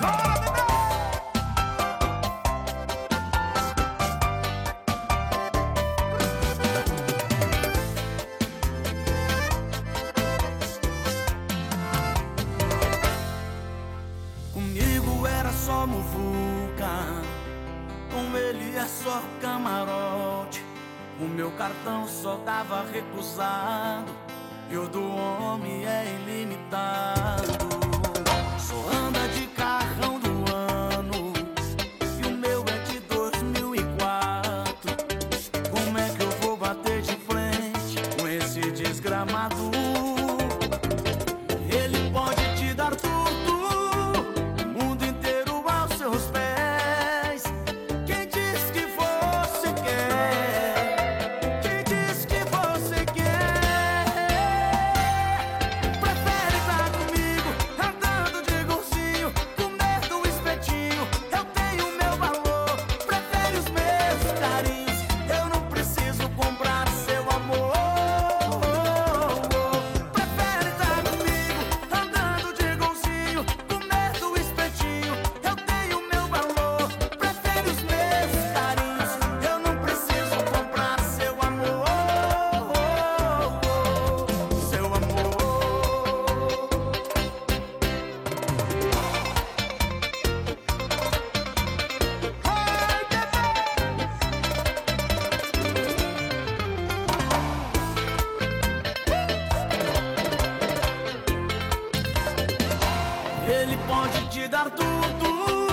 Comigo era só muvuca, com ele é só camarote. O meu cartão só dava recusado e o do homem é ilimitado. Só anda de carrão do ano e o meu é de 2004. Como é que eu vou bater de frente com esse desgramado? Ele pode te dar tudo, o mundo inteiro aos seus pés. Quem diz que você quer? Quem diz que você quer? Prefere estar comigo, andando de golzinho, comer do espetinho. Eu tenho meu valor, prefere os meus carinhos. Eu não preciso comprar seu amor. Prefere estar comigo, andando de golzinho, comer do espetinho. Eu tenho meu valor, prefere os meus carinhos. Eu não preciso comprar seu amor. Seu amor. Ele pode te dar tudo,